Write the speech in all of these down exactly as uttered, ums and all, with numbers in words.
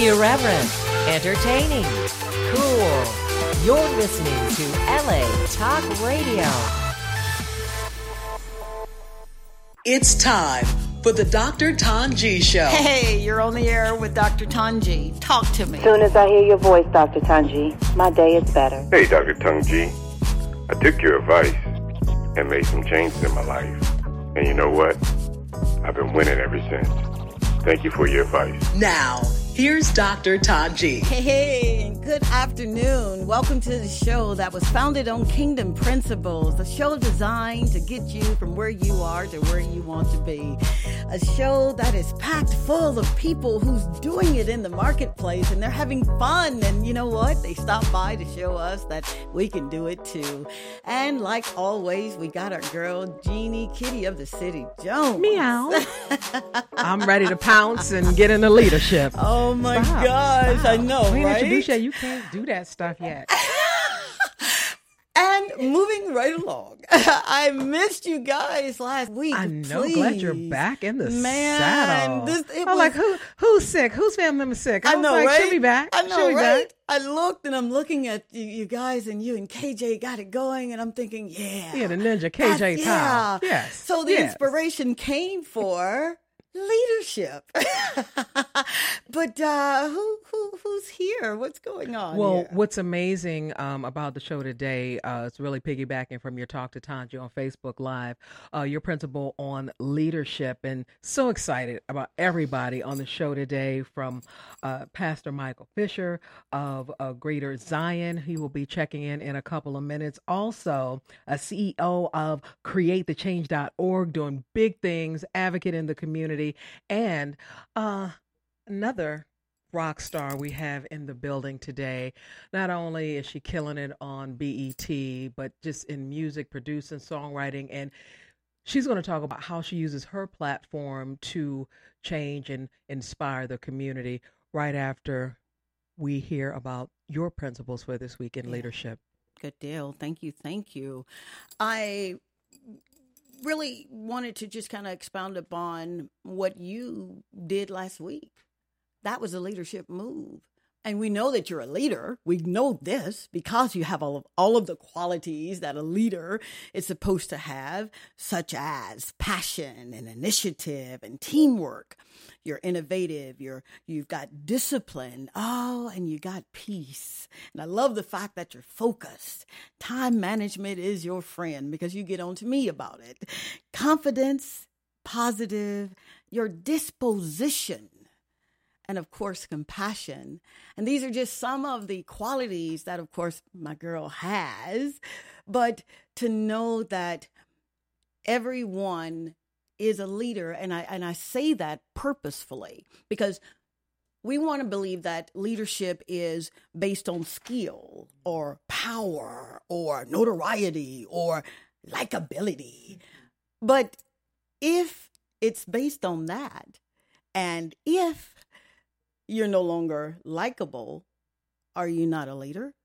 Irreverent, entertaining, cool. You're listening to L A Talk Radio. It's time for the Doctor Tanji Show. Hey, you're on the air with Doctor Tanji. Talk to me. As soon as I hear your voice, Doctor Tanji, my day is better. Hey, Doctor Tanji. I took your advice and made some changes in my life. And you know what? I've been winning ever since. Thank you for your advice. Now, here's Doctor Tanji. Hey, hey, good afternoon. Welcome to the show that was founded on Kingdom Principles, a show designed to get you from where you are to where you want to be. A show that is packed full of people who's doing it in the marketplace and they're having fun. And you know what? They stop by to show us that we can do it too. And like always, we got our girl, Jeannie Kitty of the City Jones. Meow. I'm ready to pounce and get into leadership. Oh my Stop, gosh, stop. I know, we right? introduced you. You can't do that stuff yet. And moving right along, I missed you guys last week. I know. Please. Glad you're back in the Man, saddle. This, it I'm was, like, who who's sick? Whose family member's sick? I, I was know, like, right? She'll be back. I know, she'll be right? back. I looked and I'm looking at you, you guys, and you and K J got it going, and I'm thinking, yeah, Yeah, the ninja K J That's- Powell. yeah. Yes. So the yes. inspiration came for leadership. But uh, who who who's here? What's going on? Well, here? what's amazing um, about the show today, uh, it's really piggybacking from your Talk to Tanji on Facebook Live, uh, your principal on leadership, and so excited about everybody on the show today, from uh, Pastor Michael Fisher of uh, Greater Zion. He will be checking in in a couple of minutes. Also, a C E O of create the change dot org, doing big things, advocate in the community, and uh, another rock star we have in the building today. Not only is she killing it on B E T, but just in music, producing, songwriting, and she's going to talk about how she uses her platform to change and inspire the community right after we hear about your principles for this week in Yeah. leadership. Good deal. Thank you. Thank you. I really wanted to just kind of expound upon what you did last week. That was a leadership move. And we know that you're a leader. We know this because you have all of, all of the qualities that a leader is supposed to have, such as passion and initiative and teamwork. You're innovative. You're, you've got discipline. Oh, and you got peace. And I love the fact that you're focused. Time management is your friend because you get on to me about it. Confidence, positive, your disposition, and of course, compassion. And these are just some of the qualities that, of course, my girl has. But to know that everyone is a leader, and I and I say that purposefully, because we want to believe that leadership is based on skill or power or notoriety or likability. But if it's based on that, and if you're no longer likable, are you not a leader?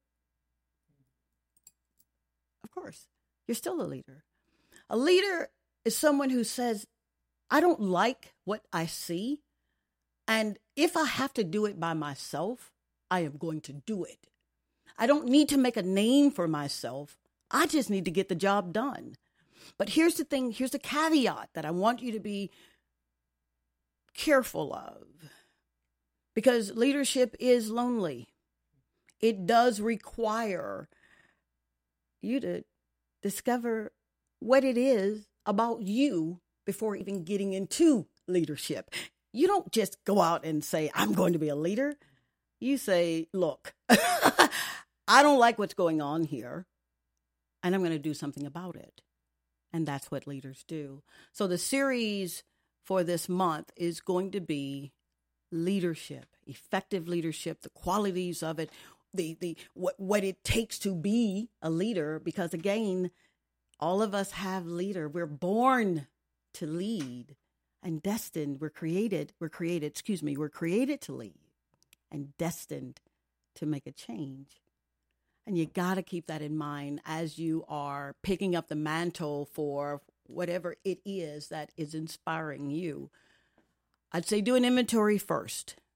Of course, you're still a leader. A leader is someone who says, I don't like what I see, and if I have to do it by myself, I am going to do it. I don't need to make a name for myself. I just need to get the job done. But here's the thing, here's the caveat that I want you to be careful of. Because leadership is lonely. It does require you to discover what it is about you before even getting into leadership. You don't just go out and say, I'm going to be a leader. You say, look, I don't like what's going on here, and I'm going to do something about it. And that's what leaders do. So the series for this month is going to be leadership, effective leadership, the qualities of it, the the what what it takes to be a leader. Because again, all of us have leader. We're born to lead and destined. We're created. We're created. Excuse me. We're created to lead and destined to make a change. And you got to keep that in mind as you are picking up the mantle for whatever it is that is inspiring you. I'd say do an inventory first.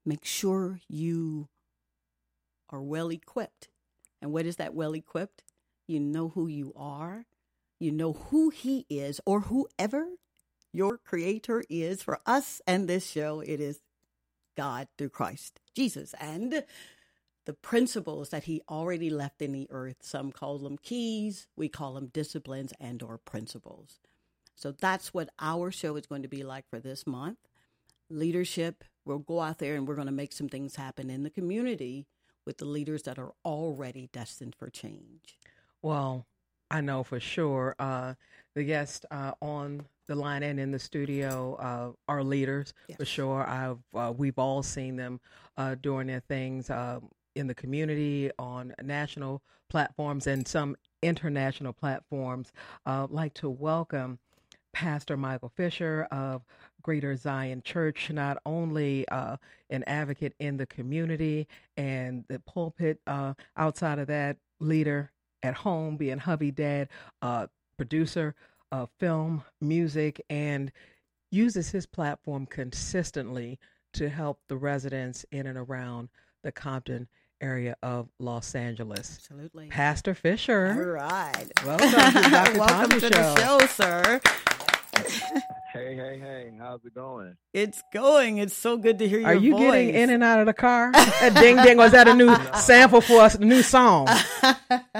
make sure you are well equipped. And what is that well equipped? You know who you are. You know who he is, or whoever your creator is. For us and this show, it is God through Christ Jesus. And the principles that he already left in the earth. Some call them keys. We call them disciplines and or principles. So that's what our show is going to be like for this month. Leadership. We'll go out there and we're going to make some things happen in the community with the leaders that are already destined for change. Well, I know for sure uh, the guests uh, on the line and in the studio uh, are leaders, yes. for sure. I've uh, we've all seen them uh, doing their things uh, in the community, on national platforms, and some international platforms. Uh, I'd like to welcome Pastor Michael Fisher of Greater Zion Church, not only uh, an advocate in the community and the pulpit, uh, outside of that, leader at home, being hubby, dad, uh, producer of film, music, and uses his platform consistently to help the residents in and around the Compton area of Los Angeles. Absolutely. Pastor Fisher. All right. Welcome to the Doctor Welcome Tanya to show. the show, sir. Hey, hey, hey. How's it going? It's going. It's so good to hear your Are you voice. getting in and out of the car? That ding ding, was that a new sample for us, a new song? no,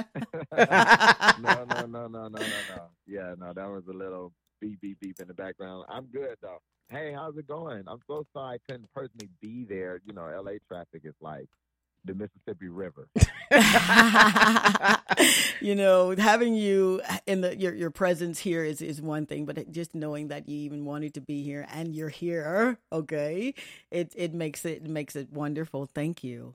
no, no, no, no, no, no. Yeah, no, that was a little beep, beep, beep in the background. I'm good, though. Hey, how's it going? I'm so sorry I couldn't personally be there. You know, L A traffic is like the Mississippi River. You know, having you in the your your presence here is is one thing, but just knowing that you even wanted to be here and you're here, okay, it it makes it, it makes it wonderful. Thank you.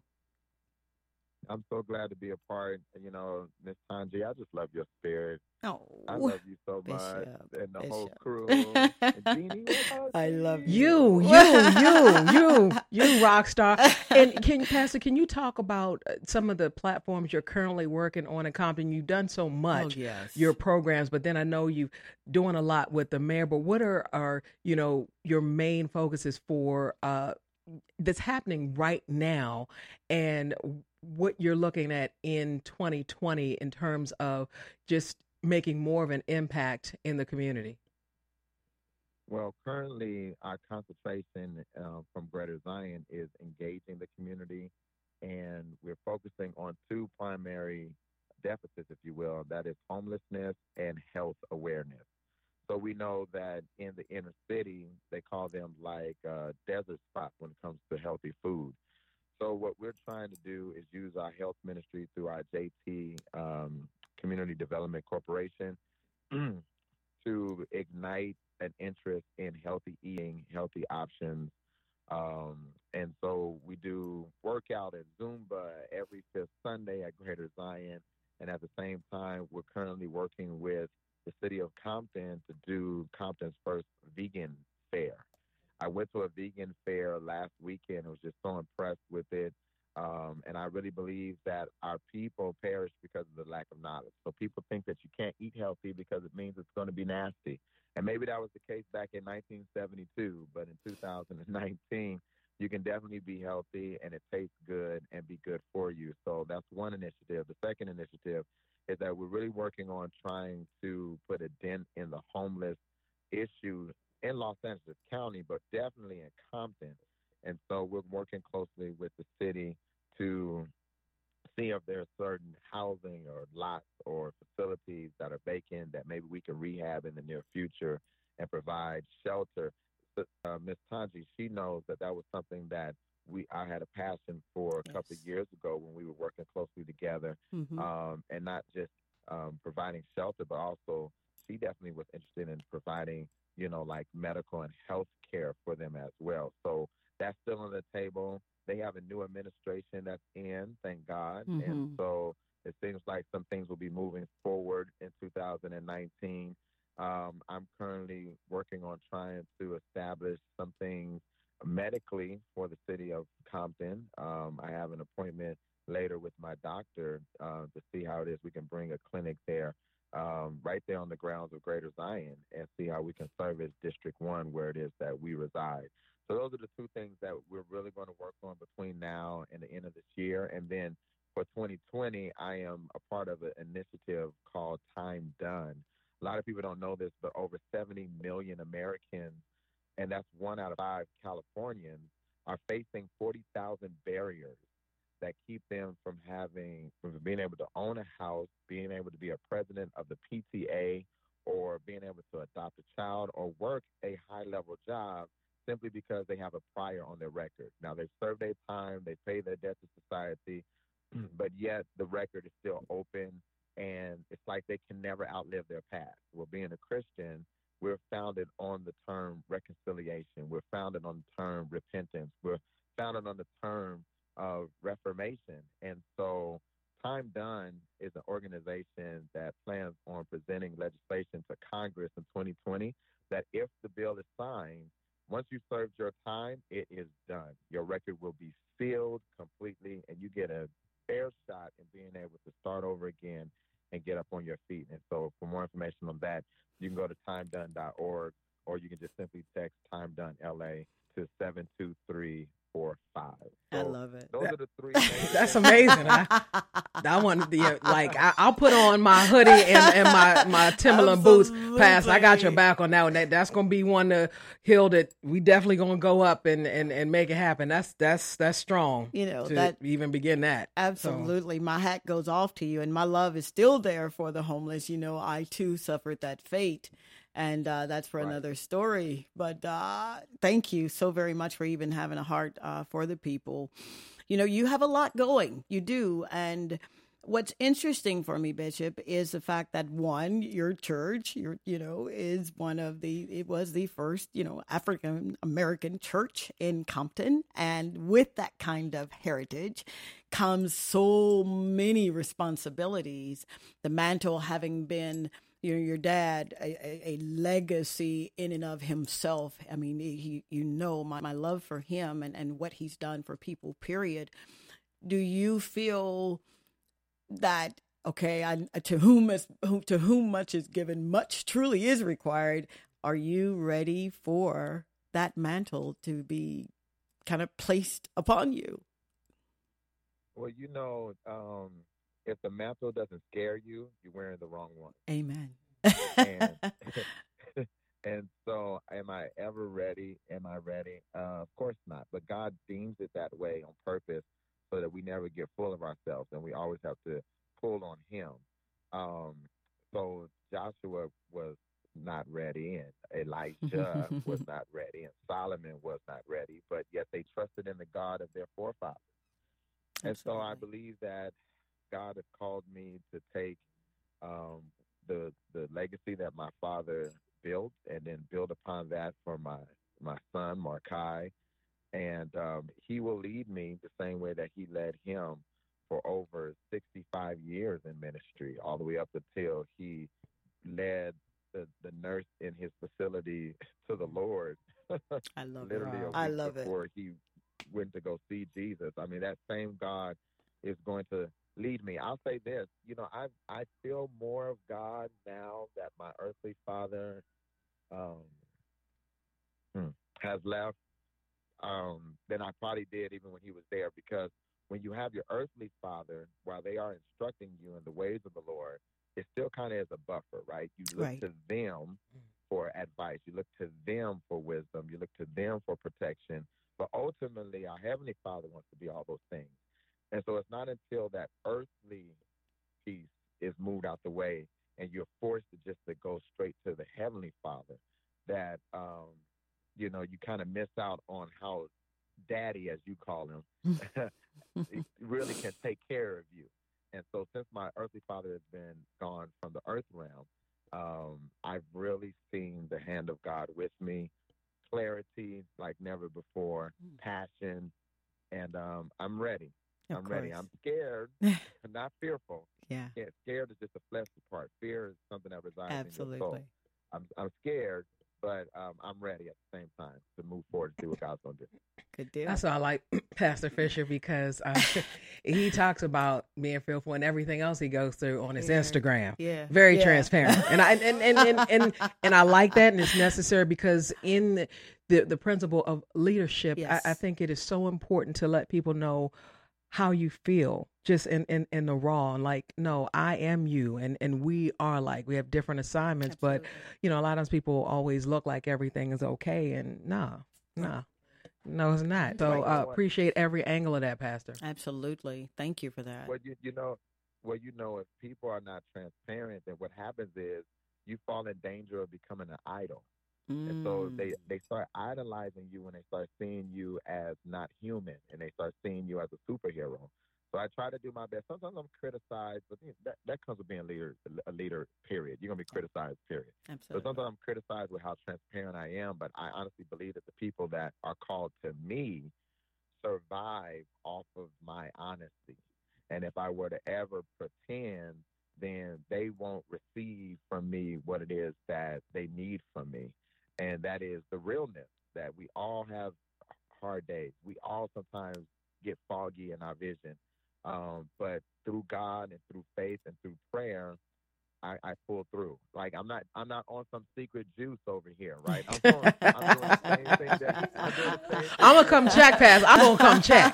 I'm so glad to be a part. You know, Miss Tanji, I just love your spirit. Oh, I love you so Bishop, much, and the Bishop. whole crew. And Jeannie, I love You, you, you, you, you, rock star. And can Pastor, can you talk about some of the platforms you're currently working on in Compton? You've done so much, Oh, yes. your programs, but then I know you're doing a lot with the mayor. But what are, are you know, your main focuses for uh, that's happening right now, and what you're looking at in twenty twenty in terms of just making more of an impact in the community? Well, currently our concentration uh, from Greater Zion is engaging the community, and we're focusing on two primary deficits, if you will, that is homelessness and health awareness. So we know that in the inner city, they call them like uh, desert spots when it comes to healthy food. So what we're trying to do is use our health ministry through our J T um, Community Development Corporation to ignite an interest in healthy eating, healthy options. Um, and so we do workout and Zumba every fifth Sunday at Greater Zion. And at the same time, we're currently working with the city of Compton to do Compton's first vegan fair. I went to a vegan fair last weekend. I was just so impressed with it. Um, and I really believe that our people perish because of the lack of knowledge. So people think that you can't eat healthy because it means it's going to be nasty. And maybe that was the case back in nineteen seventy-two, but in two thousand nineteen, you can definitely be healthy and it tastes good and be good for you. So that's one initiative. The second initiative is that we're really working on trying to put a dent in the homeless issue in Los Angeles County, but definitely in Compton. And so we're working closely with the city to see if there's certain housing or lots or facilities that are vacant that maybe we can rehab in the near future and provide shelter. Uh, Miz Tanji, she knows that that was something that we I had a passion for a Yes. couple of years ago when we were working closely together, Mm-hmm. um, and not just um, providing shelter, but also she definitely was interested in providing, you know, like medical and health care for them as well. So that's still on the table. They have a new administration that's in, thank God. Mm-hmm. And so it seems like some things will be moving forward in two thousand nineteen. Um, I'm currently working on trying to establish some things medically for the city of Compton. Um, I have an appointment later with my doctor uh, to see how it is we can bring a clinic there, um, right there on the grounds of Greater Zion, and see how we can service District one where it is that we reside. So those are the two things that we're really going to work on between now and the end of this year. And then for twenty twenty, I am a part of an initiative called Time Done. A lot of people don't know this, but over seventy million Americans, and that's one out of five Californians, are facing forty thousand barriers that keep them from having, from being able to own a house, being able to be a president of the P T A, or being able to adopt a child or work a high-level job simply because they have a prior on their record. Now, they serve their time, they pay their debt to society, but yet the record is still open, and it's like they can never outlive their past. Well, being a Christian, we're founded on the term reconciliation. We're founded on the term repentance. We're founded on the term of reformation. And so Time Done is an organization that plans on presenting legislation to Congress in twenty twenty that if the bill is signed, once you served your time, it is done. Your record will be sealed completely, and you get a fair shot in being able to start over again and get up on your feet. And so for more information on that, you can go to time done dot org, or you can just simply text Time Done L A to seven two three four five. So I love it. Those that, are the three things. That's amazing. I, I want the like. I, I'll put on my hoodie and, and my my Timberland boots. Pass. I got your back on that one. That that's gonna be one to hill that we definitely gonna go up and, and, and make it happen. That's that's that's strong. You know to that even begin that. Absolutely. So. My hat goes off to you, and my love is still there for the homeless. You know, I too suffered that fate. And uh, that's for right. another story. But uh, thank you so very much for even having a heart uh, for the people. You know, you have a lot going. You do. And what's interesting for me, Bishop, is the fact that, one, your church, your, you know, is one of the, it was the first, you know, African-American church in Compton. And with that kind of heritage comes so many responsibilities. The mantle having been, you know, your dad, a, a, a legacy in and of himself. I mean, he, you know, my, my love for him and, and what he's done for people, period. Do you feel that, okay, I, to whom is, to whom much is given, much truly is required. Are you ready for that mantle to be kind of placed upon you? Well, you know, um, if the mantle doesn't scare you, you're wearing the wrong one. Amen. and, and so am I ever ready? Am I ready? Uh, of course not. But God deems it that way on purpose so that we never get full of ourselves, and we always have to pull on him. Um, so Joshua was not ready, and Elijah was not ready, and Solomon was not ready, but yet they trusted in the God of their forefathers. And Absolutely. So I believe that God has called me to take um, the the legacy that my father built and then build upon that for my, my son, Markai. And um, he will lead me the same way that he led him for over sixty-five years in ministry, all the way up until he led the, the nurse in his facility to the Lord. I love Literally it. a week I love before it. he went to go see Jesus. I mean, that same God is going to lead me. I'll say this, you know, I I feel more of God now that my earthly father um, hmm, has left um, than I probably did even when he was there, because when you have your earthly father, while they are instructing you in the ways of the Lord, it still kind of is a buffer, right? You look right. to them for advice. You look to them for wisdom. You look to them for protection. But ultimately, our Heavenly Father wants to be all those things. And so it's not until that earthly piece is moved out the way and you're forced to just to go straight to the Heavenly Father that, um, you know, you kind of miss out on how Daddy, as you call him, really can take care of you. And so since my earthly father has been gone from the earth realm, um, I've really seen the hand of God with me, clarity like never before, passion, and um, I'm ready. Of I'm course. ready. I'm scared, not fearful. Yeah. yeah. Scared is just a fleshly part. Fear is something that resides Absolutely. in your soul. I'm, I'm scared, but um, I'm ready at the same time to move forward and see what God's going to do. Good deal. That's why I like Pastor Fisher, because uh, he talks about being fearful and everything else he goes through on his yeah. Instagram. Yeah. Very yeah. transparent. And I and, and, and, and, and I like that, and it's necessary, because in the, the principle of leadership, Yes. I, I think it is so important to let people know how you feel just in, in, in the raw. Like, no, I am you. And, and we are like, we have different assignments, Absolutely. but you know, a lot of times people always look like everything is okay. And nah, nah, no, it's not. So Right, you know uh, what? appreciate every angle of that, Pastor. Absolutely. Thank you for that. Well, you you know, well, you know, if people are not transparent, then what happens is you fall in danger of becoming an idol. And so they, Mm. they start idolizing you when they start seeing you as not human, and they start seeing you as a superhero. So I try to do my best. Sometimes I'm criticized, but you know, that, that comes with being a leader, a leader, period. You're going to be criticized, period. So Absolutely. sometimes I'm criticized with how transparent I am, but I honestly believe that the people that are called to me survive off of my honesty. And if I were to ever pretend, then they won't receive from me what it is that they need from me. And that is the realness, that we all have hard days. We all sometimes get foggy in our vision. Um, but through God and through faith and through prayer, I, I pull through. Like I'm not I'm not on some secret juice over here, right? I'm doing, I'm doing the same thing that I'm doing the same thing. I'm going to come check, Pastor. I'm going to come check.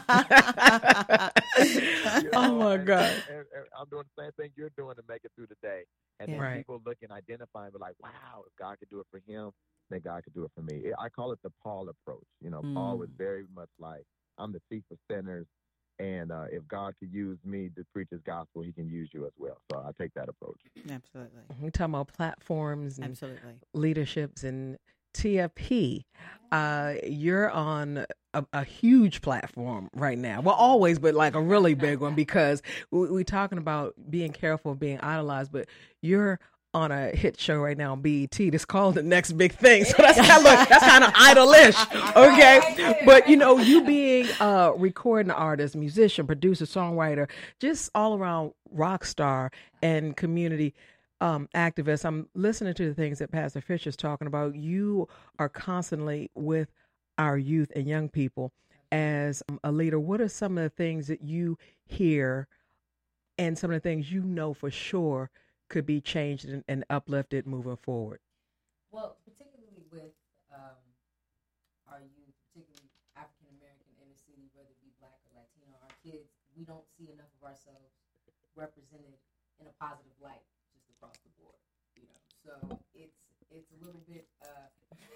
You Oh, know, my and- God. And, and I'm doing the same thing you're doing to make it through the day. And then Right. people look and identify and be like, wow, if God could do it for him, then God could do it for me. I call it the Paul approach. You know, Paul Mm. was very much like, I'm the chief of sinners, and uh, if God could use me to preach his gospel, he can use you as well. So I take that approach. Absolutely. We're talking about platforms and Absolutely. leaderships and T F P. Uh, you're on a, a huge platform right now. Well, always, but like a really big one, because we, we're talking about being careful of being idolized, but you're on a hit show right now on B E T that's called The Next Big Thing. So that's kind of that's kind of idolish, okay? But you know, you being a recording artist, musician, producer, songwriter, just all around rock star and community um, activist. I'm listening to the things that Pastor Fisher's talking about. You are constantly with our youth and young people as um, a leader. What are some of the things that you hear and some of the things you know for sure could be changed and, and uplifted moving forward? Well, particularly with um, our youth, particularly African American inner city, whether it be Black or Latino, our kids, we don't see enough of ourselves represented in a positive light just across the board. You know, so it's it's a little bit uh,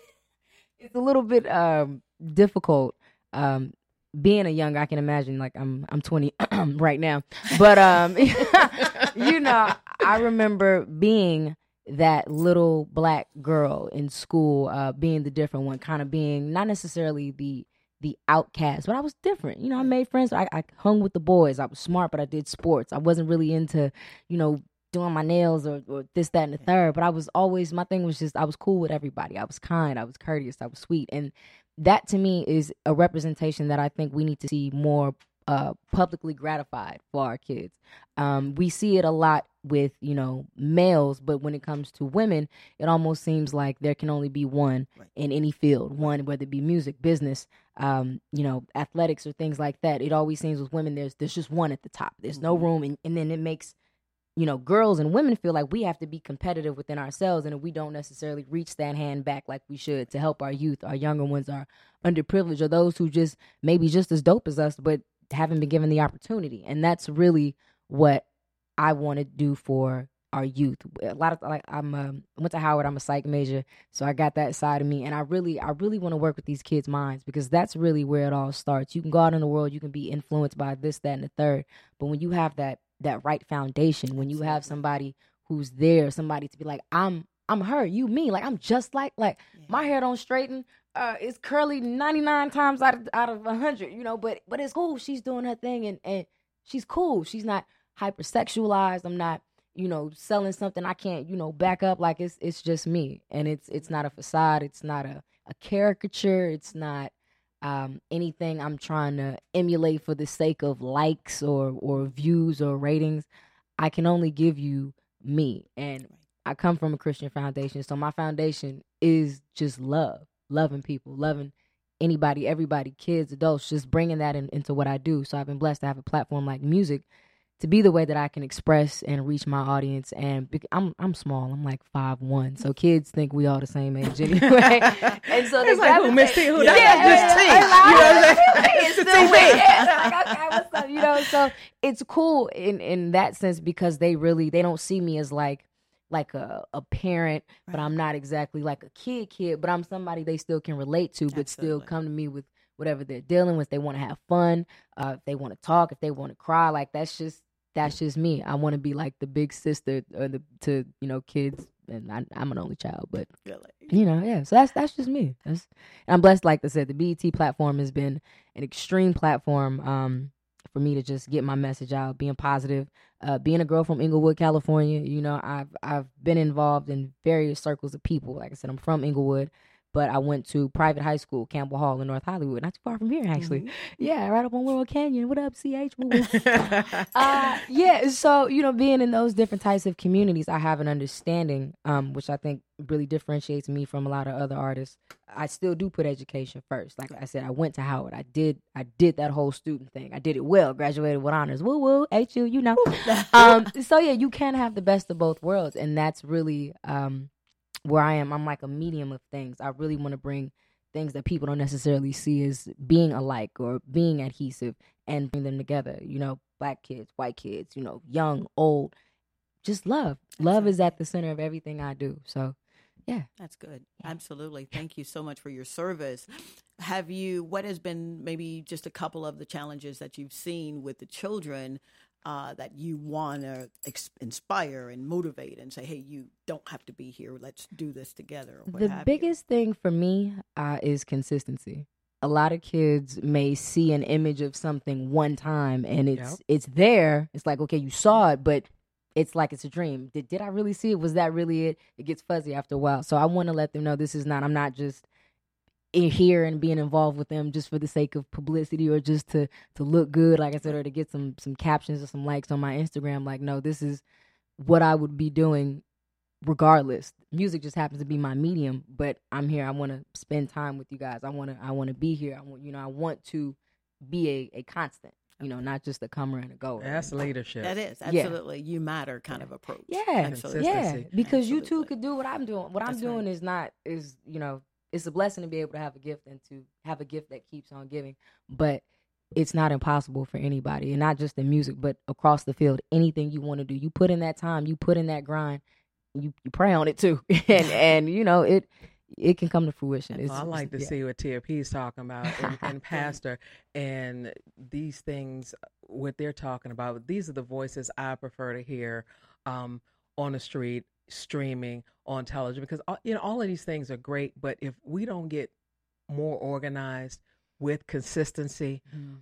it's a little bit um, difficult. Um, being a young, I can imagine, like I'm I'm twenty right now, but um, you know, I remember being that little black girl in school, uh, being the different one, kind of being not necessarily the the outcast, but I was different. You know, I made friends. I, I hung with the boys. I was smart, but I did sports. I wasn't really into, you know, doing my nails or, or this, that, and the third. But I was always, my thing was just, I was cool with everybody. I was kind. I was courteous. I was sweet. And that to me is a representation that I think we need to see more uh, publicly gratified for our kids. Um, we see it a lot with, you know, males, but when it comes to women, it almost seems like there can only be one Right. in any field, one, whether it be music, business, um, you know, athletics or things like that. It always seems with women, there's there's just one at the top. There's no room. And, and then it makes, you know, girls and women feel like we have to be competitive within ourselves, and we don't necessarily reach that hand back like we should to help our youth, our younger ones, our underprivileged, or those who just maybe just as dope as us, but haven't been given the opportunity. And that's really what I want to do for our youth. A lot of like I'm um, I went to Howard. I'm a psych major, so I got that side of me, and I really, I really want to work with these kids' minds, because that's really where it all starts. You can go out in the world, you can be influenced by this, that, and the third, but when you have that that right foundation, when you have somebody who's there, somebody to be like, I'm, I'm her, you me, like I'm just like, like Yeah. my hair don't straighten. Uh, it's curly ninety-nine times out of out of one hundred, you know, but but it's cool. She's doing her thing, and, and she's cool. She's not hypersexualized. I'm not, you know, selling something I can't, you know, back up. Like it's it's just me, and it's it's not a facade. It's not a, a caricature. It's not um, anything I'm trying to emulate for the sake of likes or or views or ratings. I can only give you me, and I come from a Christian foundation, so my foundation is just love. Loving people, loving anybody, everybody, kids, adults, just bringing that in, into what I do. So I've been blessed to have a platform like music to be the way that I can express and reach my audience. And bec- I'm I'm small. I'm like five one, so kids think we all the same age anyway. And so they It's like, who, Miss T? Who? That's yeah, just T. yeah, You know what I'm saying? it's still me. Yeah, like, okay, what's up? You know, so it's cool in in that sense because they really they don't see me as like like a, a parent, but I'm not exactly like a kid kid, but I'm somebody they still can relate to, but still Absolutely. come to me with whatever they're dealing with. They want to have fun, uh, if they want to talk, if they want to cry, like that's just that's just me. I want to be like the big sister or the to you know kids, and I, I'm an only child, but Really. you know, yeah. So that's that's just me. That's, and I'm blessed. Like I said, the B E T platform has been an extreme platform um, for me to just get my message out, being positive. Uh, being a girl from Inglewood, California, you know, I've I've been involved in various circles of people. Like I said, I'm from Inglewood, but I went to private high school, Campbell Hall in North Hollywood, not too far from here, actually. Mhm. Yeah, right up on Laurel Canyon. What up, C H? Woo woo. uh, yeah, so, you know, being in those different types of communities, I have an understanding, um, which I think really differentiates me from a lot of other artists. I still do put education first. Like I said, I went to Howard. I did I did that whole student thing. I did it well, graduated with honors. Woo woo, H U, you know. um, so, yeah, you can have the best of both worlds, and that's really um, where I am. I'm like a medium of things. I really want to bring things that people don't necessarily see as being alike or being adhesive and bring them together. You know, black kids, white kids, you know, young, old, just love. Love is at the center of everything I do. So, yeah. That's good. Absolutely. Thank you so much for your service. Have you, what has been maybe just a couple of the challenges that you've seen with the children uh, that you want to ex- inspire and motivate and say, hey, you don't have to be here. Let's do this together. Or what The have biggest thing for me uh, is consistency. A lot of kids may see an image of something one time and it's Yep. it's there. It's like, okay, you saw it, but it's like it's a dream. Did did I really see it? Was that really it? It gets fuzzy after a while. So I want to let them know this is not, I'm not just in here and being involved with them just for the sake of publicity or just to to look good, like I said, or to get some some captions or some likes on my Instagram. Like, no, this is what I would be doing regardless. Music just happens to be my medium, but I'm here. I want to spend time with you guys. I want to I want to be here. I want, you know, I want to be a, a constant, you know, not just a comer and a goer. That's leadership. That is Yeah. absolutely you matter kind of approach. Yeah, Absolutely. yeah, Consistency. because you Absolutely. too could do what I'm doing. What I'm That's doing right. is not is you know it's a blessing to be able to have a gift and to have a gift that keeps on giving, but it's not impossible for anybody, and not just in music, but across the field. Anything you want to do, you put in that time, you put in that grind, you you pray on it too, and and you know it it can come to fruition. It's, Well, I like to yeah. see what T F P is talking about and, and Pastor and these things, what they're talking about. These are the voices I prefer to hear um, on the street, streaming, on television, because uh, you know all of these things are great. But if we don't get more organized with consistency, Mhm.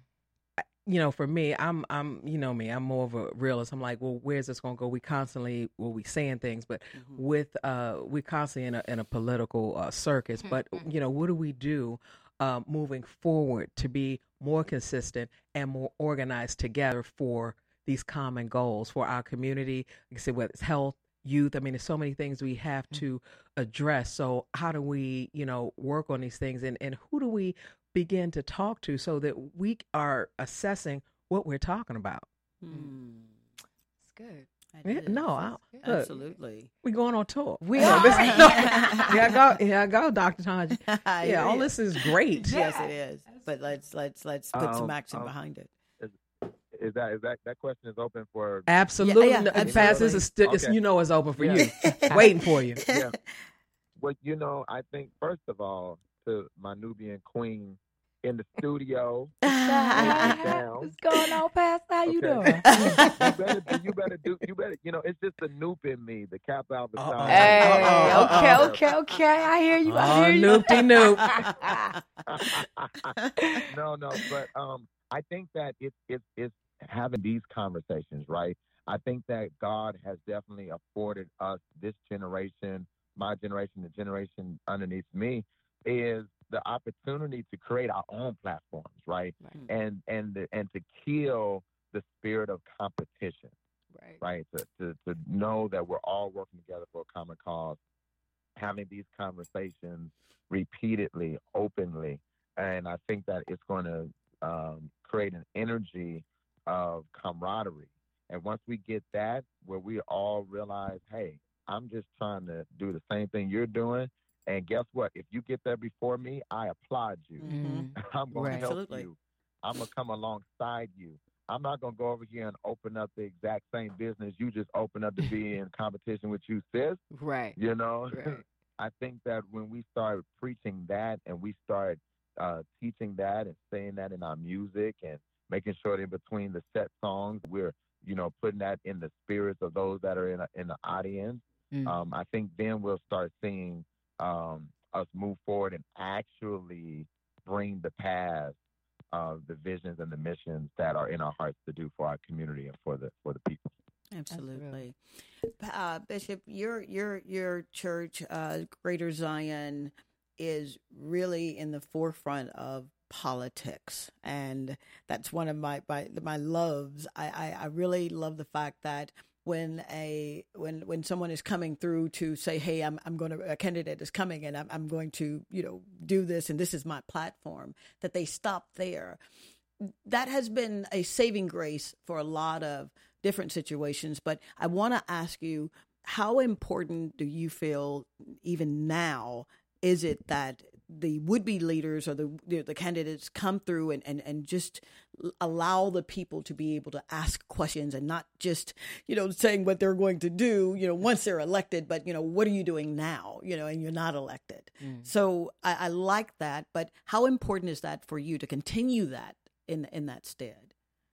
you know, for me, I'm, I'm, you know me, I'm more of a realist. I'm like, well, where's this going to go? We constantly, well, we saying things, but Mhm. with, uh, we constantly in a, in a political uh, circus. But, you know, what do we do uh, moving forward to be more consistent and more organized together for these common goals for our community? Like I said, whether it's health, youth, I mean, there's so many things we have to address. So how do we, you know, work on these things, and, and who do we begin to talk to so that we are assessing what we're talking about? Mm. It's good. That Yeah, is. no, I, look, Absolutely. we going on tour. We Yeah, are. this- here I go. Here I go, Doctor Tanji. I Yeah, hear all you. this is great. Yes, it is. But let's let's let's put some Um, action um, behind it. Is that is that that question is open for? Absolutely. Yeah, yeah, No, in fact, this absolutely. is sti- it's- Okay. you know it's open for Yeah. you. Waiting for you. Yeah. Well, you know, I think first of all, to my Nubian queen in the studio. down. What's going on, Pastor? How you Okay. doing? you better do. You better do. You better. You know, it's just the Noop in me, the Cap Alpha Uh-oh. Psi. Hey, Uh-oh, okay, uh-oh. okay, okay. I hear you. I Oh, hear you. noopty noop. no, no, but um, I think that it's it's it's having these conversations, right? I think that God has definitely afforded us, this generation, my generation, the generation underneath me, is the opportunity to create our own platforms, right? Right. And and the, and to kill the spirit of competition, Right. right? To, to to know that we're all working together for a common cause, having these conversations repeatedly, openly, and I think that it's going to um, create an energy of camaraderie And once we get that, where we all realize, hey, I'm just trying to do the same thing you're doing. And guess what? If you get there before me, I applaud you. Mm-hmm. I'm going Right. to help Absolutely. you. I'm going to come alongside you. I'm not going to go over here and open up the exact same business you just opened up to be in competition with you, sis. Right. You know, Right. I think that when we start preaching that and we start uh, teaching that and saying that in our music and making sure that in between the set songs, we're, you know, putting that in the spirits of those that are in, a, in the audience, Mm. um, I think then we'll start seeing um, us move forward and actually bring the past of the visions and the missions that are in our hearts to do for our community and for the for the people. Absolutely. Uh, Bishop, your your your church, uh, Greater Zion, is really in the forefront of politics, and that's one of my my, my loves. I, I, I really love the fact that when a when when someone is coming through to say, hey, I'm I'm going to a candidate is coming and I'm I'm going to you know do this and this is my platform, that they stop there. That has been a saving grace for a lot of different situations. But I want to ask you, how important do you feel even now is it that the would-be leaders or the the candidates come through and, and, and just allow the people to be able to ask questions and not just, you know, saying what they're going to do, you know, once they're elected, but, you know, what are you doing now, you know, and you're not elected. Mm. So I, I like that. But how important is that for you to continue that in in that stead?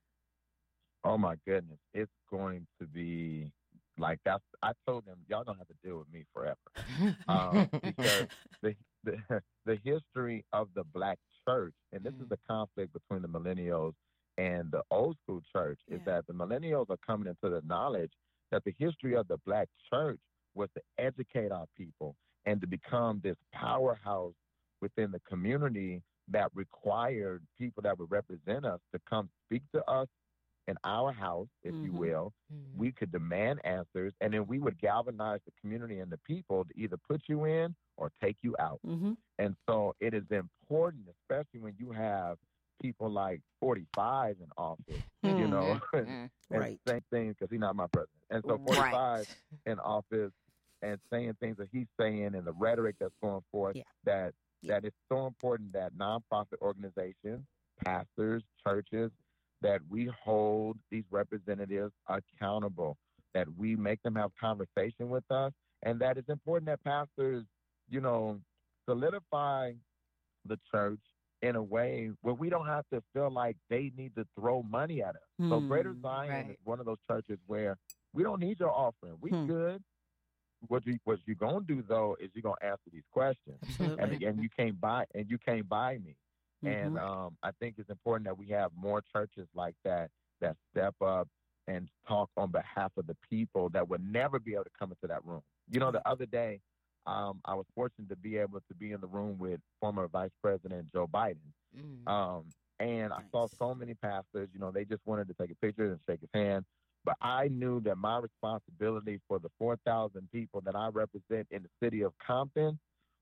Oh, my goodness. It's going to be like that. I told them, y'all don't have to deal with me forever. um, because the, the the history of the Black church, and this mm. is the conflict between the millennials and the old school church, yeah. is that the millennials are coming into the knowledge that the history of the Black church was to educate our people and to become this powerhouse within the community that required people that would represent us to come speak to us in our house, if mm-hmm. you will. Mm-hmm. We could demand answers, and then we would galvanize the community and the people to either put you in or take you out. Mm-hmm. And so it is important, especially when you have people like forty-five in office, mm-hmm. you know, and right. same thing, because he's not my president. And so forty-five right. in office and saying things that he's saying and the rhetoric that's going forth, yeah. that yeah. that it's so important that nonprofit organizations, pastors, churches, that we hold these representatives accountable, that we make them have conversation with us, and that it's important that pastors, you know, solidify the church in a way where we don't have to feel like they need to throw money at us. Hmm. So Greater Zion right. is one of those churches where we don't need your offering. We hmm. good. What you what you're gonna do though is you're gonna answer these questions, Absolutely. and and you can't buy and you can't buy me. Mm-hmm. And um, I think it's important that we have more churches like that that step up and talk on behalf of the people that would never be able to come into that room. You know, the other day, um, I was fortunate to be able to be in the room with former Vice President Joe Biden. Mm. Um, and nice. I saw so many pastors, you know, they just wanted to take a picture and shake his hand. But I knew that my responsibility for the four thousand people that I represent in the city of Compton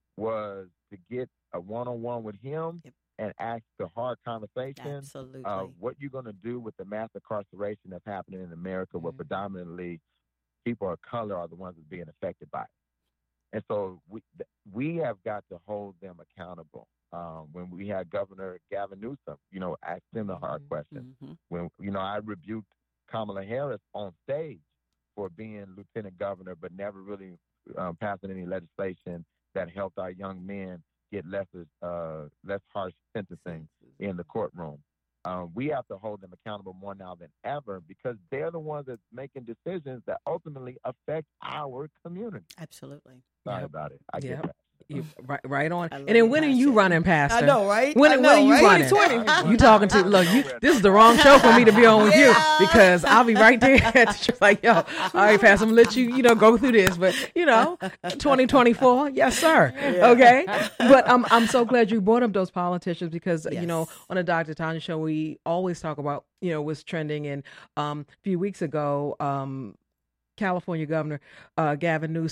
was to get a one-on-one with him yep. and ask the hard conversation Absolutely. of what you're going to do with the mass incarceration that's happening in America, mm-hmm. where predominantly people of color are the ones that's being affected by it. And so we we have got to hold them accountable. Um, when we had Governor Gavin Newsom, you know, ask him the hard mm-hmm. question. Mm-hmm. When, you know, I rebuked Kamala Harris on stage for being lieutenant governor, but never really um, passing any legislation that helped our young men get less uh, less harsh sentencing in the courtroom. Um, we have to hold them accountable more now than ever because they're the ones that's making decisions that ultimately affect our community. Absolutely. Sorry yep. about it. I yep. get that. You, right, right on. And then when are you running, Pastor? I know, right? When, I know, when are you right? running? You talking to, look, you, this is the wrong show for me to be on with yeah. you because I'll be right there at the show like, yo, all right, Pastor, I'm going to let you, you know, go through this. But, you know, twenty twenty-four, yes, sir. Yeah. Okay. But I'm, I'm so glad you brought up those politicians because, yes. you know, on the Doctor Tanya show, we always talk about, you know, what's trending. And um, a few weeks ago, um, California Governor uh, Gavin Newsom,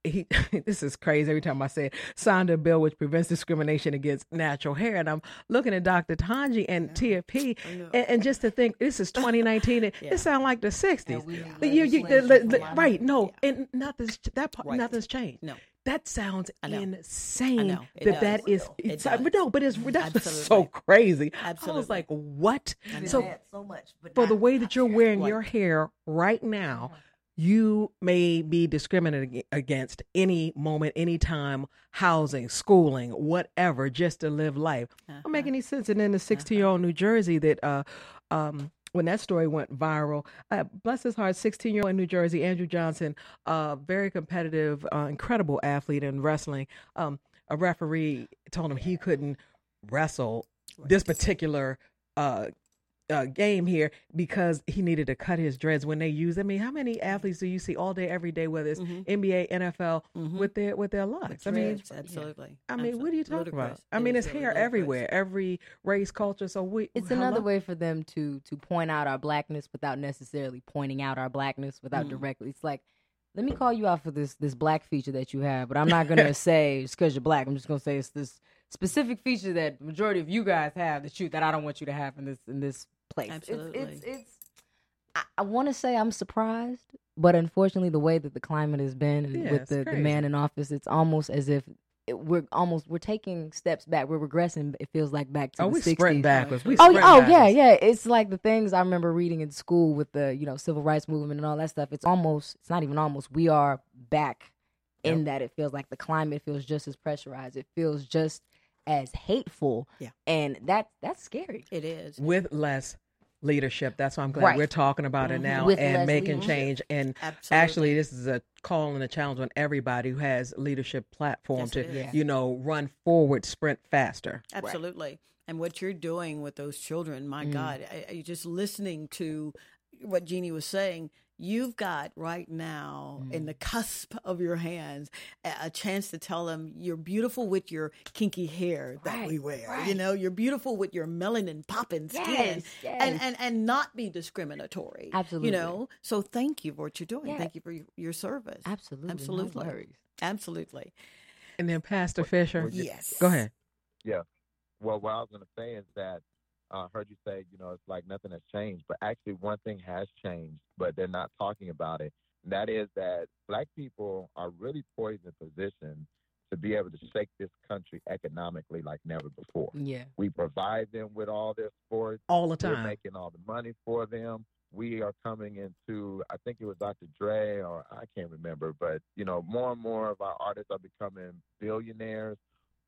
he, this is crazy every time I say it, signed a bill which prevents discrimination against natural hair. And I'm looking at Doctor Tanji and T F P, and, and just to think, this is twenty nineteen, it, yeah. it sounds like the sixties. You, you, the, the, the, right, no, yeah. and nothing's, that part, right. nothing's changed. No. That sounds insane. That does. that is, it but no, but it's that's so crazy. Absolutely. I was like, what? So, so much, but for not, the way that you're wearing right. your hair right now, you may be discriminated against any moment, any time, housing, schooling, whatever, just to live life. Uh-huh. Don't make any sense. And then the sixteen-year-old uh-huh. New Jersey that, uh, um, when that story went viral, uh, bless his heart, sixteen-year-old in New Jersey, Andrew Johnson, uh, very competitive, uh, incredible athlete in wrestling. Um, a referee told him he couldn't wrestle right. this particular uh Uh, game here because he needed to cut his dreads when they use. I mean, how many athletes do you see all day, every day, whether it's mm-hmm. N B A, N F L, mm-hmm. with their with their locks? With I mean, dreads, absolutely. I mean, absolutely. what are you talking Ludicrous. about? I it mean, it's really hair ludicrous. everywhere, every race, culture. So we. It's hello? another way for them to to point out our blackness without necessarily pointing out our blackness without Mm. directly. It's like, let me call you out for this this black feature that you have, but I'm not gonna say it's because you're black. I'm just gonna say it's this specific feature that the majority of you guys have that you that I don't want you to have in this in this place. Absolutely. It's, it's, it's I, I want to say I'm surprised, but unfortunately, the way that the climate has been Yeah, with it's the, the crazy. man in office, it's almost as if it, we're almost we're taking steps back. We're regressing. It feels like back to Oh, the we sixties. sprint backwards. We Oh, sprint oh backwards. yeah, yeah. It's like the things I remember reading in school with the you know civil rights movement and all that stuff. It's almost, it's not even almost. We are back in Yep. that it feels like the climate feels just as pressurized. It feels just as hateful. Yeah. And that that's scary. It is. With less leadership. That's why I'm glad Right. we're talking about it Mhm. now With and less making leadership. change. And Absolutely. actually, this is a call and a challenge on everybody who has leadership platform Yes, to, it is. you know, run forward, sprint faster. Absolutely. And what you're doing with those children, my Mm. God, I, I, just listening to what Jeannie was saying, you've got right now Mm. in the cusp of your hands a, a chance to tell them you're beautiful with your kinky hair that Right, we wear. right. You know, you're beautiful with your melanin popping skin, Yes, yes. and, and and not be discriminatory. Absolutely. You know, so thank you for what you're doing. Yeah. Thank you for your, your service. Absolutely. Absolutely. No worries. Absolutely. And then Pastor Fisher. Well, yeah. Yes. Go ahead. Yeah. Well, what I was going to say is that I uh, heard you say, you know, it's like nothing has changed. But actually, one thing has changed, but they're not talking about it. And that is that black people are really poised in position to be able to shake this country economically like never before. Yeah. We provide them with all their sports. All the We're time. making all the money for them. We are coming into, I think it was Doctor Dre, or I can't remember, but, you know, more and more of our artists are becoming billionaires.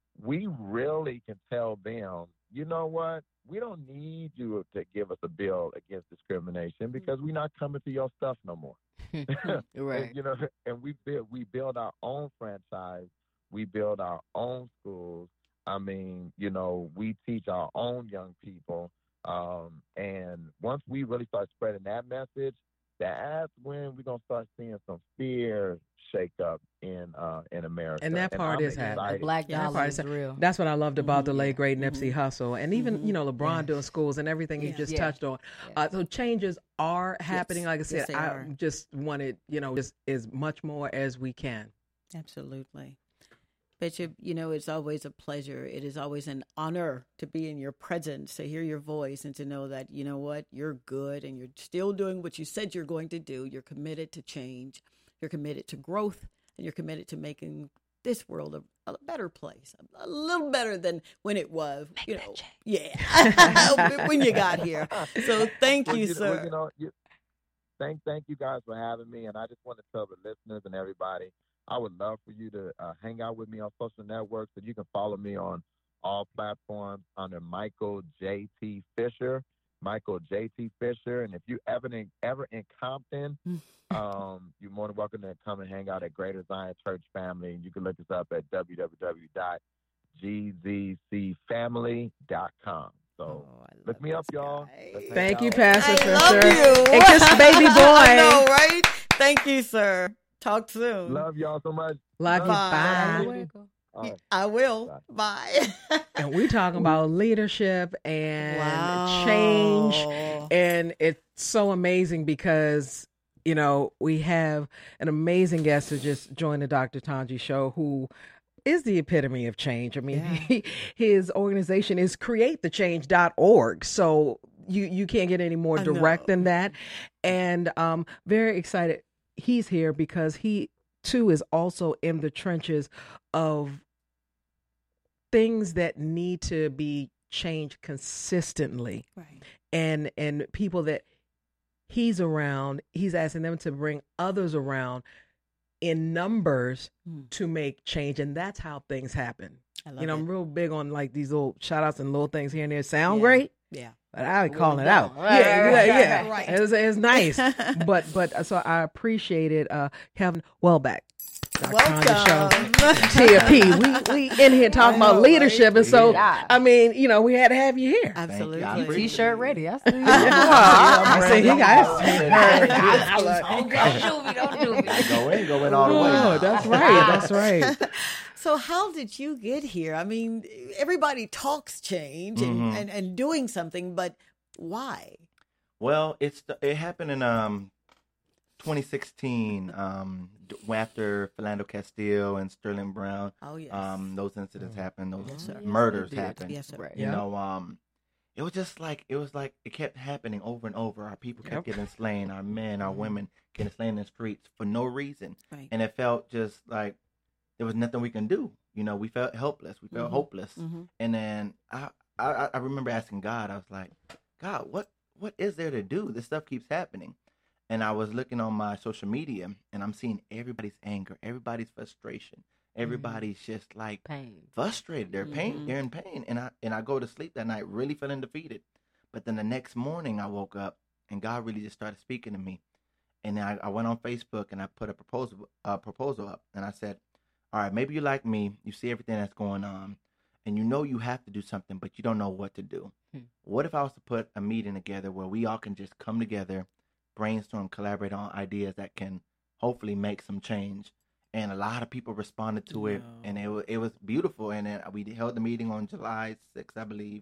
We really can tell them, you know what, we don't need you to give us a bill against discrimination because we're not coming to your stuff no more. Right. And, you know, and we build, we build our own franchise. We build our own schools. I mean, you know, we teach our own young people. Um, and once we really start spreading that message, that's when we're gonna start seeing some fear shake up in uh, in America. And that part I'm is happening. excited. The black Yeah, that dollar part is is- real. That's what I loved about the Mhm. late great Mhm. Nipsey Hussle, and even Mhm. you know LeBron Yes. doing schools and everything you Yeah. just Yeah. touched on. Yeah. Uh, so changes are happening. Like I said, Yes, they I are. just wanted you know just as much more as we can. Absolutely. Bishop, you know, it's always a pleasure. It is always an honor to be in your presence, to hear your voice, and to know that, you know what, you're good and you're still doing what you said you're going to do. You're committed to change. You're committed to growth, and you're committed to making this world a, a better place, a, a little better than when it was. Make you that know, change. yeah, when you got here. So thank Well, you, you know- sir. well, you know, you, thank, thank you guys for having me. And I just want to tell the listeners and everybody, I would love for you to uh, hang out with me on social networks. So you can follow me on all platforms under Michael J T Fisher, Michael J T Fisher. And if you ever in, ever in Compton, um, you're more than welcome to come and hang out at Greater Zion Church Family. You can look us up at w w w dot g z c family dot com. So Oh, I look love me up, this y'all. guy. Let's hang Thank you, out. Pastor I Fisher. love you. And kiss the baby boy. I know, right? Thank you, sir. Talk soon. Love y'all so much. Love you. Bye. Bye. All right. I will. Bye. And we talking about leadership and Wow. change, and it's so amazing because you know, we have an amazing guest who just joined the Doctor Tanji show who is the epitome of change. I mean, Yeah. he, his organization is create the change dot org. So you, you can't get any more I direct know. than that. And um, very excited he's here because he, too, is also in the trenches of things that need to be changed consistently. Right. And and people that he's around, he's asking them to bring others around in numbers Mm. to make change. And that's how things happen. I love You know, it. I'm real big on like these little shout outs and little things here and there. Sound Yeah. great, Yeah. but I ain't Where calling we it out. going? Right, yeah, right, yeah, right, yeah. right. It's, it's nice. but but uh, so I appreciated uh, Kevin Welbeck. Doctor Welcome. Tanji Show. T F P. We we in here talking I about know, leadership, right? and so Yeah. I mean, you know, we had to have you here. Absolutely. I appreciate T-shirt ready. I see. I see he got Don't do me. Don't do me. Go in, go in all the way. Oh, that's right. That's right. So how did you get here? I mean, everybody talks change and, Mhm. and, and doing something, but why? Well, it's it happened in um twenty sixteen um d- after Philando Castile and Sterling Brown. Oh, yes. Um, those incidents happened. Those Yes, sir. murders Yes, they did. happened. Yes, sir. Right. You Yep. know, um, it was just like it was like it kept happening over and over. Our people kept Yep. getting slain. Our men, our Mhm. women getting slain in the streets for no reason, Right. and it felt just like there was nothing we can do. You know, we felt helpless. We felt Mhm. hopeless. Mm-hmm. And then I, I I remember asking God, I was like, God, what what is there to do? This stuff keeps happening. And I was looking on my social media and I'm seeing everybody's anger, everybody's frustration. Everybody's just like Pain. frustrated. They're pain, Mhm. they're in pain. And I and I go to sleep that night really feeling defeated. But then the next morning I woke up and God really just started speaking to me. And then I, I went on Facebook and I put a proposal uh, proposal up and I said, all right, maybe you're like me, you see everything that's going on, and you know you have to do something, but you don't know what to do. Hmm. What if I was to put a meeting together where we all can just come together, brainstorm, collaborate on ideas that can hopefully make some change? And a lot of people responded to it, No. and it was, it was beautiful. And then we held the meeting on July sixth, I believe,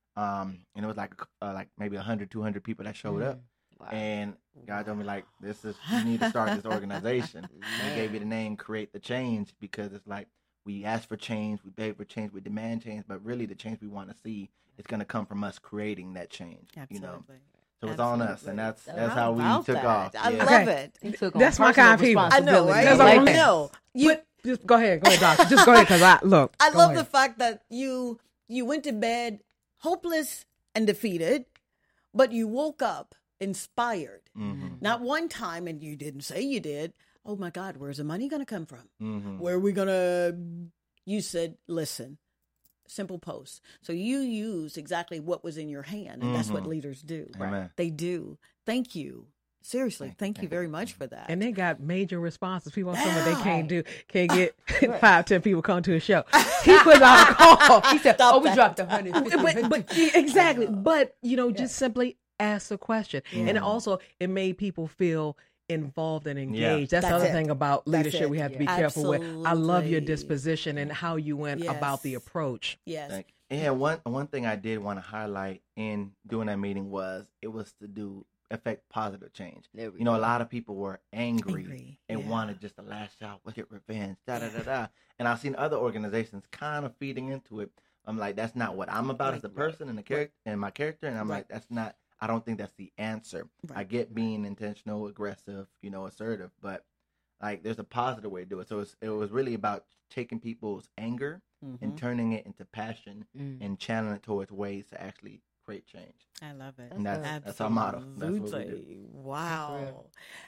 um, and it was like uh, like maybe one hundred, two hundred people that showed up. Wow. And God told me, like, this is, you need to start this organization. And he gave me the name Create the Change because it's like we ask for change, we beg for change, we demand change, but really the change we want to see is going to come from us creating that change, you know? Absolutely. So it's on us, Absolutely. and that's How that's how we about took that? off. I Yeah. love Okay. it. He took on That's my personal kind of people. I know, responsibility. right? Because I I like like know. You, But just go ahead, go ahead, doctor. Just go ahead, because I look. I go love the ahead. fact that you you went to bed hopeless and defeated, but you woke up inspired. Mhm. Not one time, and you didn't say you did. Oh my God, where's the money going to come from? Mhm. Where are we going to? You said, listen, simple post. So you used exactly what was in your hand, and that's what Mhm. leaders do. Amen. They do. Thank you. Seriously, Thank- thank you thank very you. much for that. And they got major responses. People on something they Yeah. can't do, can't get five, ten people come to a show. He put out a call. He said, Stop "Oh, we that. dropped a hundred fifty." but, but exactly. But you know, just simply ask a question, and Yeah. also it made people feel involved and engaged. That's, That's the other it. thing about That's leadership it. we have to be Yeah. careful with. I love your Absolutely. disposition and how you went about the Yes. approach. yes. Thank you. Yeah, one one thing I did want to highlight in doing that meeting was it was to do affect positive change. There we You know, a go. lot of people were angry, Angry, and yeah. wanted just to lash out, look at revenge, da da da da. And I've seen other organizations kind of feeding into it. I'm like, that's not what I'm about Right, as a right, person and the character and my character. And I'm Right. like, that's not. I don't think that's the answer. Right. I get being intentional, aggressive, you know, assertive, but like there's a positive way to do it. So it's, it was really about taking people's anger Mhm. and turning it into passion Mm. and channeling it towards ways to actually create change. I love it. And that's That's that's our motto. That's what we do. Absolutely. Wow.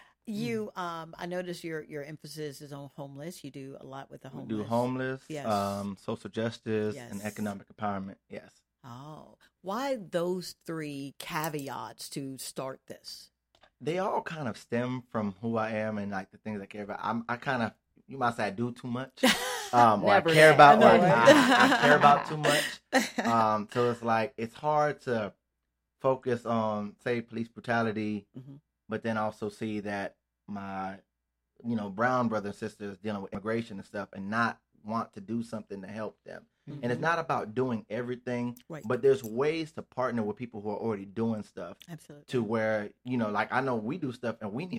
You, um, I noticed your your emphasis is on homeless. You do a lot with the We homeless. do homeless, Yes. um, social justice, and Yes. economic empowerment. Yes. Oh, why those three caveats to start this? They all kind of stem from who I am and like the things I care about. I'm, I kind of, you might say I do too much. Um, or I Never care that. about, I know, or right? I, I care about too much. Um, so it's like, it's hard to focus on, say, police brutality, Mhm. but then also see that my, you know, brown brothers and sisters dealing with immigration and stuff and not want to do something to help them. And it's not about doing everything, Right. but there's ways to partner with people who are already doing stuff Absolutely. to where, you know, like I know we do stuff and we need help.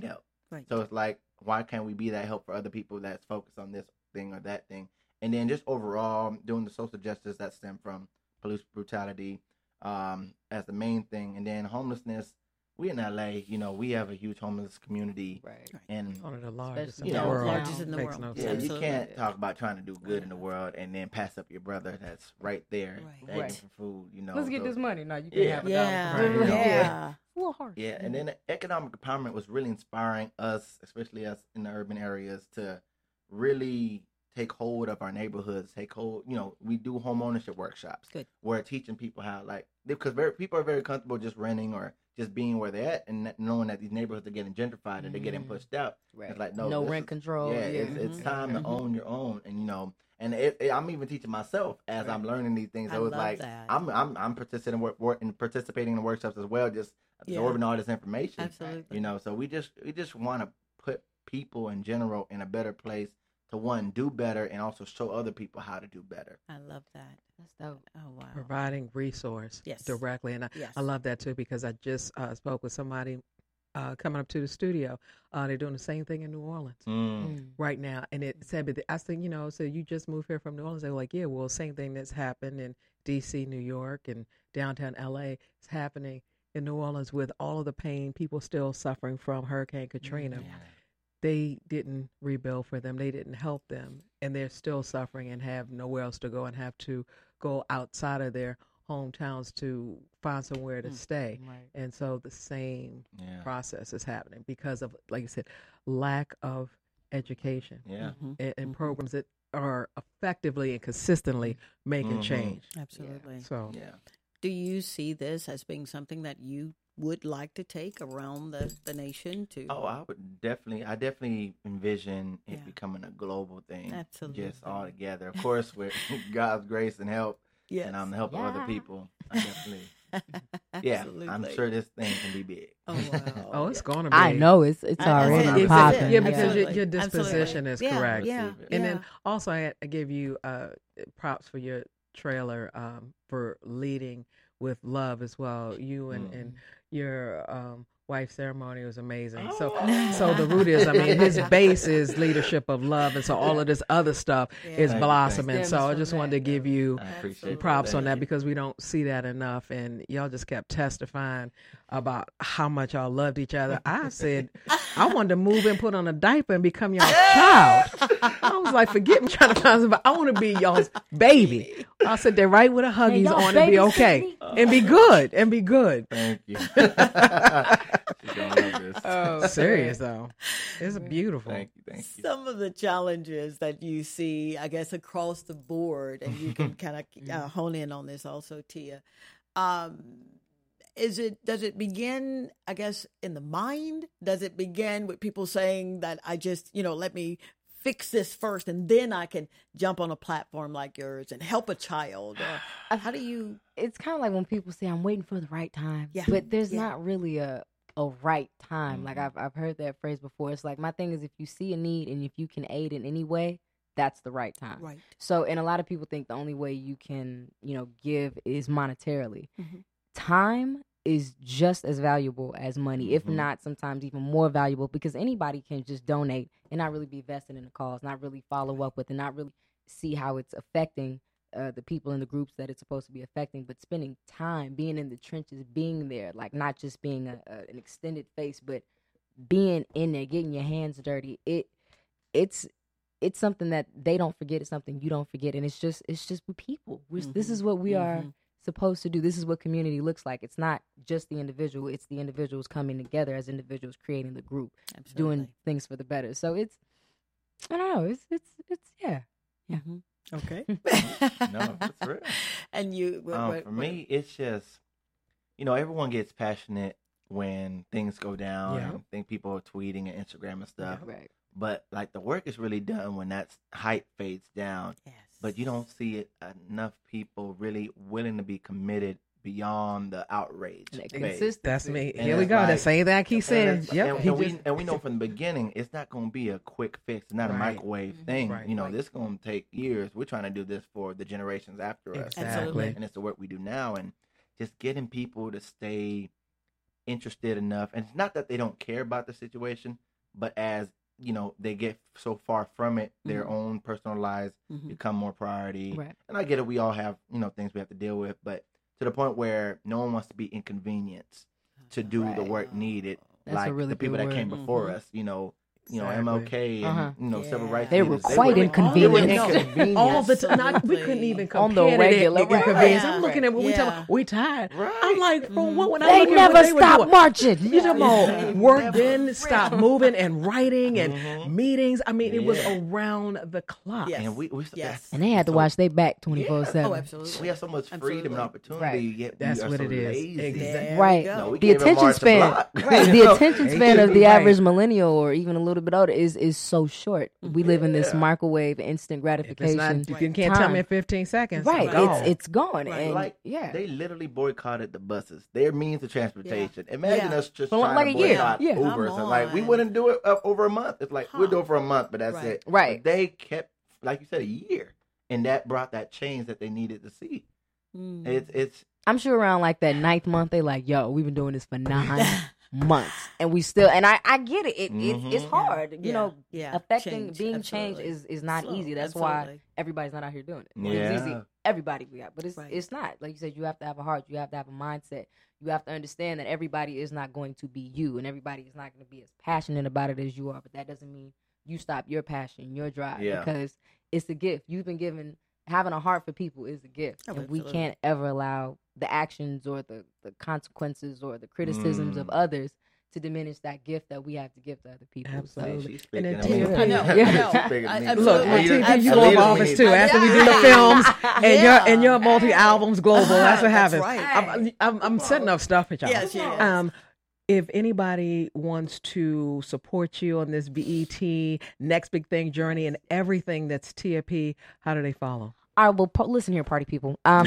Right. So it's like, why can't we be that help for other people that's focused on this thing or that thing? And then just overall doing the social justice that stem from police brutality um, as the main thing. And then homelessness. We in L A, you know, we have a huge homeless community, right? And one of the largest in you the know, world. Largest in the Makes world. no yeah, sense. you can't talk about trying to do good in the world and then pass up your brother that's right there Right. begging Right. for food. You know, Let's get so- this money. No, you can't Yeah. have a Yeah. dollar. Right. Yeah. Yeah. It's a little hard. Yeah, and then the economic empowerment was really inspiring us, especially us in the urban areas, to really take hold of our neighborhoods. Take hold, you know, we do home ownership workshops. Good. We're teaching people how, like, because very, people are very comfortable just renting or just being where they're at, and knowing that these neighborhoods are getting gentrified and they're getting pushed out. Right. It's like no, No this rent is- control. Yeah, Yeah. it's, it's Mhm. time to Mhm. own your own, and you know. And it, it, I'm even teaching myself as Right. I'm learning these things. I So it's love like that. I'm I'm I'm participating in work, work and participating in the workshops as well, just Yeah. absorbing all this information. Absolutely. You know, so we just we just want to put people in general in a better place to one do better and also show other people how to do better. I love that. That's dope. Oh wow. Providing resource Yes. directly. And I, Yes. I love that too, because I just uh, spoke with somebody uh, coming up to the studio. Uh, they're doing the same thing in New Orleans Mm. right now. And it said, but I said, you know, so you just moved here from New Orleans. They were like, yeah, well, same thing that's happened in D C, New York, and downtown L A is happening in New Orleans with all of the pain, people still suffering from Hurricane Katrina. They didn't rebuild for them. They didn't help them. And they're still suffering and have nowhere else to go and have to go outside of their hometowns to find somewhere to Mm. stay. Right. And so the same Yeah. process is happening because of, like you said, lack of education Yeah. Mhm. and, and Mhm. programs that are effectively and consistently making Mhm. change. Absolutely. So Yeah. Do you see this as being something that you would like to take around the, the nation to? Oh, I would definitely, I definitely envision it Yeah. becoming a global thing. Absolutely. Just all together. Of course, with God's grace and help, yes. and I'm the help of other Yeah. people. I definitely, yeah, I'm Absolutely. sure this thing can be big. Oh, wow. oh, it's going to be. I know it's it's I- I already said- it's- popping. Yeah, Yeah. because your, Absolutely. your disposition Absolutely. is Yeah, correct. Yeah. And And yeah. then also, I, I give you uh, props for your trailer um, for leading with love as well. You and, Mm. and your um, wife's ceremony was amazing. So, Oh. so the root is, I mean, his base is leadership of love, and so all of this other stuff Yeah. is Thank you, thank blossoming. you. So I Stems just from wanted to that, give you I appreciate it. props on Thank that you. because we don't see that enough, and y'all just kept testifying about how much y'all loved each other. I said I wanted to move and put on a diaper and become y'all's child. I was like, forget me trying to find somebody. I want to be y'all's baby. I said they're right with the huggies y'all on and be babysit okay me? and be good and be good. Thank you. She's gonna love this. Oh, Serious though, it's beautiful. Thank you, thank you. Some of the challenges that you see, I guess, across the board, and you can kind of uh, hone in on this also, Tia. Um, is it does it begin, I guess, in the mind? Does it begin with people saying that I just, you know, let me fix this first, and then I can jump on a platform like yours and help a child? Or how do you? It's kind of like when people say I'm waiting for the right time. Yeah. But there's Yeah. not really a a right time. Like Mhm. I've I've heard that phrase before. It's like my thing is if you see a need and if you can aid in any way, that's the right time. Right. So, and a lot of people think the only way you can, you know, give is monetarily. Mhm. Time is just as valuable as money, if Mhm. not sometimes even more valuable, because anybody can just donate and not really be vested in the cause, not really follow up with, and not really see how it's affecting uh, the people in the groups that it's supposed to be affecting. But spending time, being in the trenches, being there, like not just being a, a, an extended face, but being in there, getting your hands dirty. It, it's. It's something that they don't forget. It's something you don't forget, and it's just it's just with people. We're, This Mhm. is what we are Mhm. supposed to do. This is what community looks like. It's not just the individual. It's the individuals coming together as individuals, creating the group, Absolutely. doing things for the better. So it's I don't know. It's it's it's yeah. Yeah. Mhm. Okay. No, that's real. And you, what, Um, what- for what- me, it's just, you know, everyone gets passionate when things go down. Yeah. And I think people are tweeting and Instagram and stuff. Right. But like the work is really done when that hype fades down. yes. But you don't see it enough people really willing to be committed beyond the outrage. That phase. consistency. That's me. And Here we it's go. like- the same thing I keep saying. And, Yep. and, he and we just- and we know from the beginning it's not going to be a quick fix. It's not a Right. microwave Mhm. thing. Right. You know, Right. this is going to take years. We're trying to do this for the generations after us. Exactly. And it's the work we do now, and just getting people to stay interested enough. And it's not that they don't care about the situation, but as you know, they get so far from it, their Mm-hmm. own personal lives Mhm. become more priority. Right. And I get it. We all have, you know, things we have to deal with, but to the point where no one wants to be inconvenienced to do the Right. work needed, That's a like really the people good that came word. before Mhm. us, you know, you know, Exactly. M L K and, Uh-huh. you know, civil Yeah. rights They were leaders. quite were- inconvenient. They were No. inconvenient. All the time. Not, we couldn't even compare On the to that regular, right, inconvenience. right. I'm looking at what we Yeah. talking. We tired. Right. I'm like, from what when I They look at never what they were stopped doing, marching. You talking Yeah. about work Never. didn't stop moving and writing and Mhm. meetings. I mean, it was Yeah. around the clock. Yes. And we, we Yes. And they had to so- watch their back twenty-four Oh, seven. absolutely. We have so much freedom Absolutely. and opportunity, Right. yet That's we are what so it is. lazy. Exactly. There Right. we go. No, we The can't even attention march the span, block. right? The You know? attention They span should of be the right. average millennial, or even a little bit older, is is so short. We live in this Yeah. microwave instant If it's gratification. not, you Right. can't tell me time. in fifteen seconds. Right, It's gone. it's it's gone, Right. and Like, yeah, They literally boycotted the buses. Their means of transportation. Imagine Yeah. us just For trying like to a year. boycott Yeah. Uber. Come So like we on. wouldn't do it uh, over a month. It's like Huh. we'll do it for a month, but that's Right. it. Right. But they kept, like you said, a year, and that brought that change that they needed to see. Mm. It's it's I'm sure around like that ninth month, they like, yo, we've been doing this for nine months, and we still, and I I get it. It, it it's Mhm. hard, you Yeah. know. Yeah. Affecting Change. being Absolutely. changed is is not Slow. easy. That's Absolutely. why everybody's not out here doing it. It's Yeah. easy. Everybody we got, but it's Right. it's not. Like you said, you have to have a heart. You have to have a mindset. You have to understand that everybody is not going to be you, and everybody is not going to be as passionate about it as you are. But that doesn't mean you stop your passion, your drive, Yeah. because it's a gift. You've been given. Having a heart for people is a gift, Oh, and we absolutely. can't ever allow the actions or the, the consequences or the criticisms of Mm. others to diminish that gift that we have to give to other people. Absolutely. So, she's And then speaking to me. T- I know, I know. She's speaking to I- me. I- Look, Absolutely. T P, you A go leader off we office need too. to- After we do the films and Yeah. your and your multi albums global, that's what That's happens. right. I'm, I'm, I'm setting up stuff at y'all. Yes, yes. Um, if anybody wants to support you on this B E T Next Big Thing journey and everything that's T A P, how do they follow? all right, well, po- listen here, party people. Um,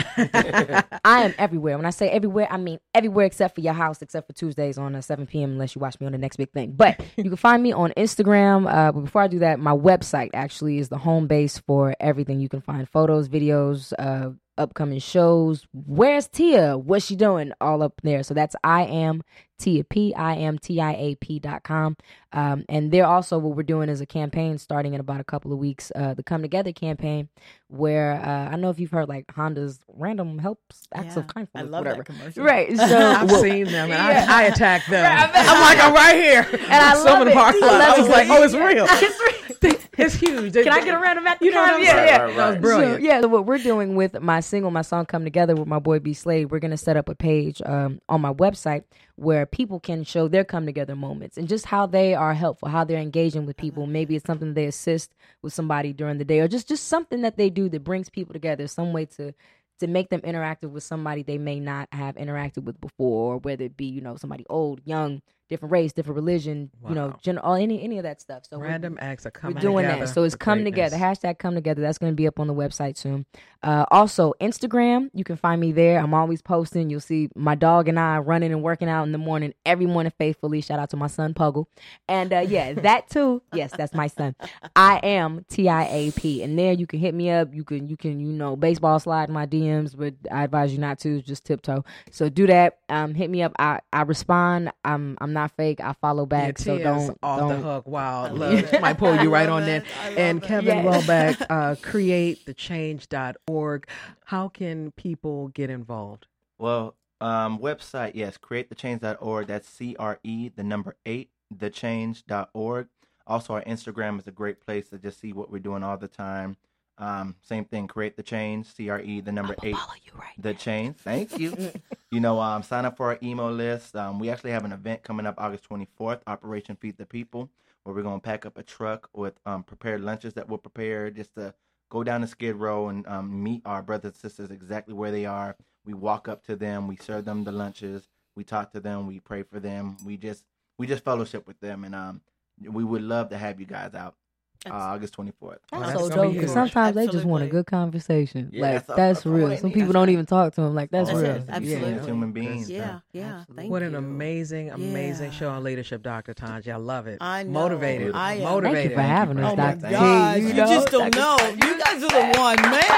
I am everywhere. When I say everywhere, I mean everywhere except for your house, except for Tuesdays on uh, seven p.m. unless you watch me on the Next Big Thing. But you can find me on Instagram. Uh, but before I do that, my website actually is the home base for everything. You can find photos, videos, uh, upcoming shows. Where's Tia? What's she doing? All up there. So that's I am Tia P, I am T I A P dot com. Um, and there also what we're doing is a campaign starting in about a couple of weeks, uh, the Come Together campaign, where uh, I don't know if you've heard like Honda's random helps acts of Yeah. kindness, I love whatever. that commercial. Right. So I've well, seen them and yeah. I, I attack them. Right, I bet- I'm like, I'm right here. And I Some love of the it. parking I lot. love I was it. like, oh, it's real. It's real. It's huge. Can I get a random act? You know what I'm Yeah, saying? yeah. Right, right, That was right. brilliant. So, yeah, so what we're doing with my single, my song Come Together with my boy B Slade, we're going to set up a page um, on my website where people can show their come together moments and just how they are helpful, how they're engaging with people. Maybe it's something they assist with somebody during the day or just, just something that they do that brings people together, some way to to make them interactive with somebody they may not have interacted with before, or whether it be, you know, somebody old, young, different race, different religion, you know, Wow. gen- all, any any of that stuff. So we're- Random acts are coming we're doing together. that. So it's for come greatness. together. Hashtag come together. That's going to be up on the website soon. Uh, also, Instagram, you can find me there. I'm always posting. You'll see my dog and I running and working out in the morning, every morning faithfully. Shout out to my son, Puggle. And uh, yeah, that too. Yes, that's my son. I am T I A P. And there you can hit me up. You can, you can, you know, baseball slide in my D Ms, but I advise you not to. Just tiptoe. So do that. Um, hit me up. I, I respond. I'm I'm not fake. I follow back. Yeah, so Tia's don't off don't. the hook. Wow, I love love it. might pull you right I on love there. it. I love And it. Kevin Yes. Welbeck, uh, create the change dot org. How can people get involved? Well, um, website, yes, create the change dot org. That's C R E, the number eight, the change dot org. Also, our Instagram is a great place to just see what we're doing all the time. Um, same thing, create the change, C R E, the number eight, Follow you right. the change. Thank you. You know, um, sign up for our email list. Um, we actually have an event coming up August twenty-fourth, Operation Feed the People, where we're going to pack up a truck with um, prepared lunches that we'll prepare just to go down to Skid Row and um, meet our brothers and sisters exactly where they are. We walk up to them, we serve them the lunches, we talk to them, we pray for them, we just we just fellowship with them, and um, we would love to have you guys out uh, August twenty-fourth. Well, That's that's so gonna be dope. Because huge. sometimes they just want a Absolutely. good conversation. Yeah, like that's all- that's that's all real. they Some need. people That's don't right. even talk to them. Like that's That's real. it. Yeah. Absolutely. As human beings. Yeah, yeah. Thank What an you. amazing, amazing Yeah. show on leadership, Doctor Tanji. I love it. I know. Motivated. I am. Motivated. Thank you for having us, Oh my Doctor T. gosh, you, know? just don't Doctor know. You guys are the one,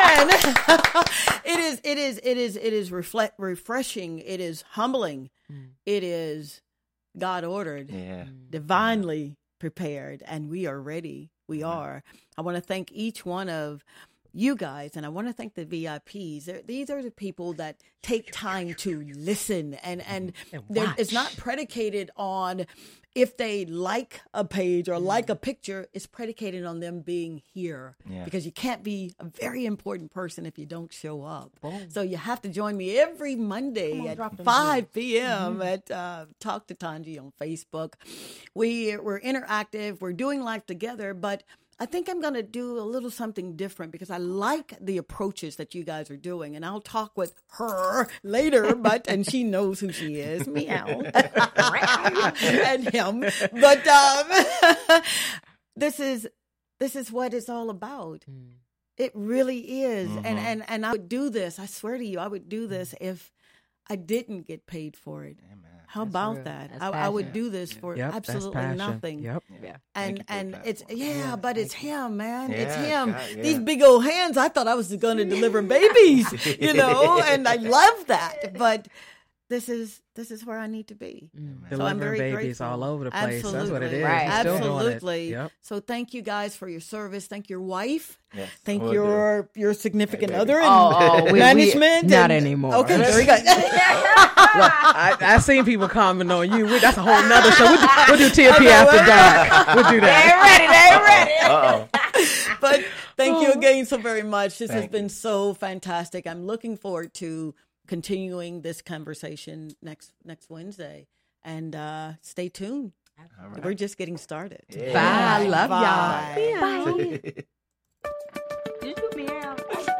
man. it is, it is, it is, it is reflect, refreshing. It is humbling. Mm. It is God ordered, Yeah. divinely prepared, and we are ready. We are. I want to thank each one of you guys, and I want to thank the V I Ps. They're, these are the people that take time to listen, and and, and it's not predicated on if they like a page or like a picture. It's predicated on them being here, Yeah. because you can't be a very important person if you don't show up. So you have to join me every Monday on, at drop them five p.m. Mhm. at uh, Talk to Tanji on Facebook. We, we're interactive. We're doing life together, but I think I'm going to do a little something different because I like the approaches that you guys are doing, and I'll talk with her later, but, and she knows who she is, meow, and him, but um, this is, this is what it's all about. Mm. It really is. Mhm. And, and, and I would do this. I swear to you, I would do this if I didn't get paid for it. Amen. How That's about real. that? That's I, I would passion. do this for Yep, that's absolutely passion. nothing. Yep. Yeah. And Thank you for and the it's platform. yeah, Yeah, but it's thank you. him, man. Yeah, it's him. God, yeah. These big old hands. I thought I was going to deliver babies, you know, and I love that. But this is this is where I need to be. Mm. So I'm Delivering very babies grateful. all over the place. That's what it Absolutely. is. Right. You're still doing it. Absolutely. Yep. So thank you guys for your service. Thank your wife. Yes, Thank will do. your your significant Hey, baby. other and Oh, oh, we- we- management. not and- anymore. Okay, very good. Look, I, I seen people comment on you. We, that's a whole nother show. We'll do, we'll do T F P after dark. We'll do that. Uh-oh. But thank you again so very much. This has Thank been you. so fantastic. I'm looking forward to continuing this conversation next next Wednesday. And uh, stay tuned. All right. We're just getting started. Yeah. Bye. I love Bye. y'all. Bye. Did you meow?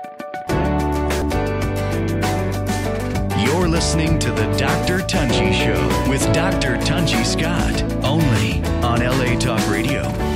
You're listening to the Doctor Tunji Show with Doctor Tunji Scott, only on L A Talk Radio.